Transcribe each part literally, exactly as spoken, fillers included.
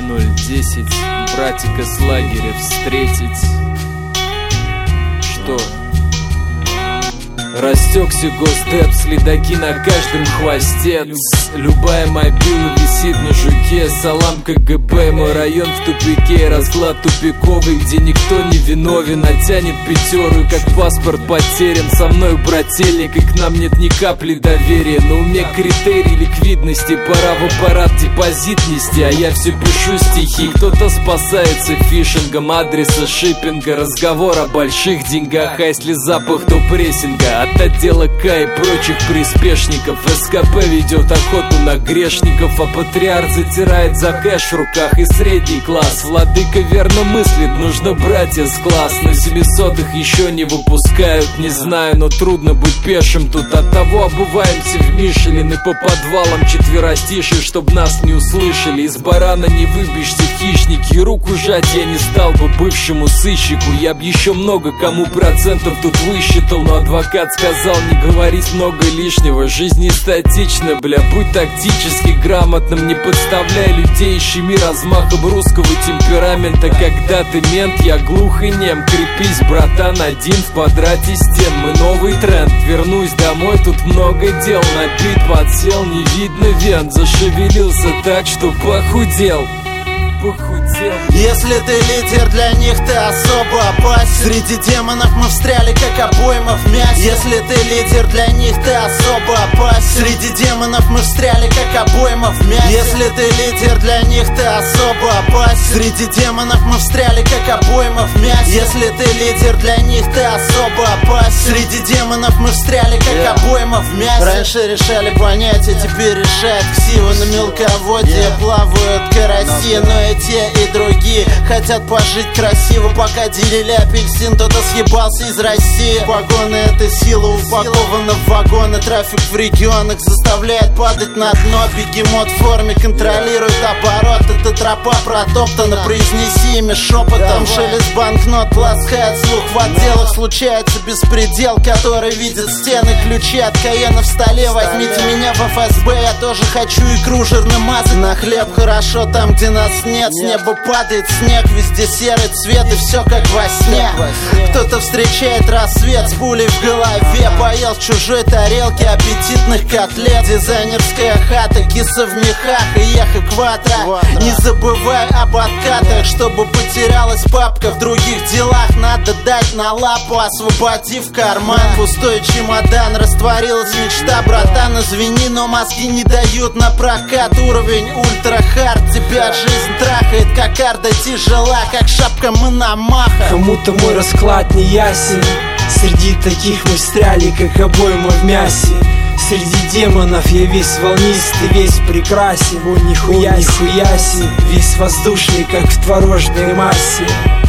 ноль десять, братика с лагеря встретить. Что? Растекся госдеп, следаки на каждом хвосте. Любая мобила висит на жуке. Салам КГБ, мой район в тупике. Разклад тупиковый, где никто не виновен, а тянет пятеру, как паспорт потерян. Со мной брательник, и к нам нет ни капли доверия. На уме критерий ликвидности, пора в аппарат депозит нести. А я все пишу стихи, кто-то спасается фишингом адреса шиппинга. Разговор о больших деньгах, а если запах, то прессинга. От отдела К и прочих приспешников. СКП ведет охоту на грешников, а патриарх затирает за кэш в руках. И средний класс, владыка верно мыслит, нужно братья с класс. На семисотых еще не выпускают, не знаю, но трудно быть пешим тут. От того обуваемся в Мишелин и по подвалам четверостишие, чтоб нас не услышали. Из барана не выбьешься, хищники, и руку жать я не стал бы бывшему сыщику. Я б еще много кому процентов тут высчитал, но адвокат сказал не говорить много лишнего. Жизнь не статична, бля, будь тактически грамотным. Не подставляй людей, щеми размахом русского темперамента. Когда ты мент, я глух и нем. Крепись, братан, один в квадрате стен. Мы новый тренд, вернусь домой, тут много дел. Набит, подсел, не видно вен. Зашевелился так, что похудел. Если ты лидер, для них ты особо опасен. Среди демонов мы встряли, как обойма в мясе. Если ты лидер, для них ты особо опасен. Среди демонов мы встряли, как обойма в мясе. Если ты лидер, для них ты особо опасен. Среди демонов мы встряли, как обойма в мясе. Если ты лидер, для них ты особо опасен. Среди демонов мы встряли, как yeah. обойма в мясе. Раньше решали понятия, теперь решает ксива. На мелководье yeah. плавают караси, но и те, и другие хотят пожить красиво. Пока делили апельсин, кто-то съебался из России. Погоны — это сила, упакована в вагоны. Трафик в регионах заставляет падать на дно. Бегемот в форме контролирует оборот. Эта тропа протоптана, произнеси имя шепотом. Шелест банкнот ласкает слух. В отделах случается беспредел, который видит стены. Ключи от Каена в столе. Возьмите меня в эф эс бэ, я тоже хочу икру жирно мазать. На хлеб хорошо там, где нас нет. С неба падает снег, везде серый цвет, и все как во сне. Кто-то встречает рассвет с пулей в голове. Поел в чужой тарелке аппетитных котлет. Дизайнерская хата, киса в мехах и эхо квадра. Не забывай об откатах, чтобы потерялась папка. В других делах надо дать на лапу, освободив карман. Пустой чемодан, растворилась мечта. Братан, извини, но мозги не дают на прокат. Уровень ультра-хард, тебя жизнь трахает, как арда тяжела, как шапка Мономаха. Кому-то мой расклад не ясен. Среди таких мы встряли, как обойма в мясе. Среди демонов я весь волнистый, весь прекрасен. О, нихуя, нихуяси, весь воздушный, как в творожной массе.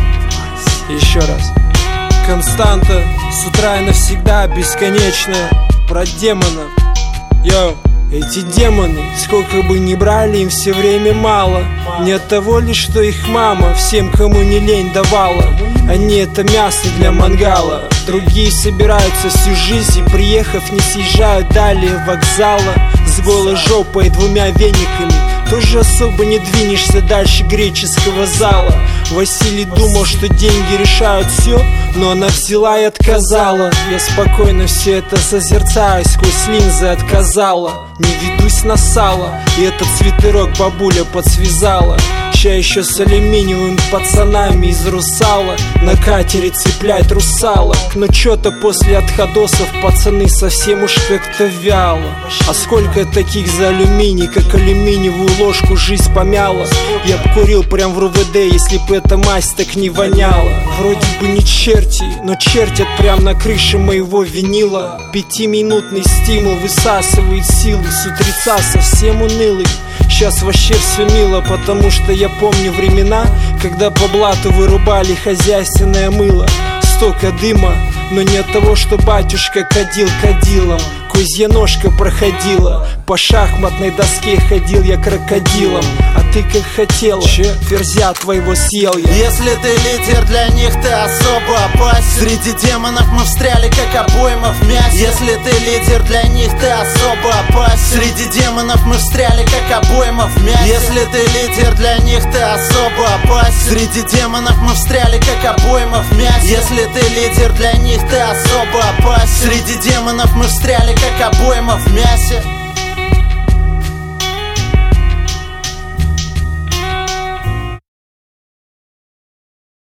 Еще раз. Константа, с утра и навсегда, бесконечно. Про демонов. Йоу. Эти демоны, сколько бы ни брали, им все время мало. Не от того лишь, что их мама всем, кому не лень, давала. Они это мясо для мангала. Другие собираются всю жизнь и, приехав, не съезжают далее вокзала. С голой жопой и двумя вениками тоже особо не двинешься дальше греческого зала. Василий думал, что деньги решают все, но она взяла и отказала. Я спокойно все это созерцаю, сквозь линзы отказала. Не ведусь на сало, и этот свитерок бабуля подсвязала. Ща еще с алюминиевыми пацанами из Русала на катере цеплять русалок. Но чё-то после отходосов пацаны совсем уж как-то вяло. А сколько таких за алюминий, как алюминиевую ложку жизнь помяла. Я б курил прям в эр вэ дэ, если б эта мазь так не воняла. Вроде бы не черти, но чертят прям на крыше моего винила. Пятиминутный стимул высасывает силы, с утреца совсем унылый. Сейчас вообще все мило, потому что я помню времена, когда по блату вырубали хозяйственное мыло. Столько дыма, но не от того, что батюшка кадил кадилом. козья-ножка проходила. По шахматной доске ходил я крокодилом. А ты как хотел, ферзя твоего съел я. Если ты лидер, для них ты особо опасен. Среди демонов мы встряли, как обойма в мясе. Если ты лидер, для них ты особо опасен. Среди демонов мы встряли, как обойма в мясе. Если ты лидер, для них ты особо опасен. Среди демонов мы встряли, как обойма в мясе. Если ты лидер, для них ты особо опасен. Среди демонов мы встряли, как обойма в мясе.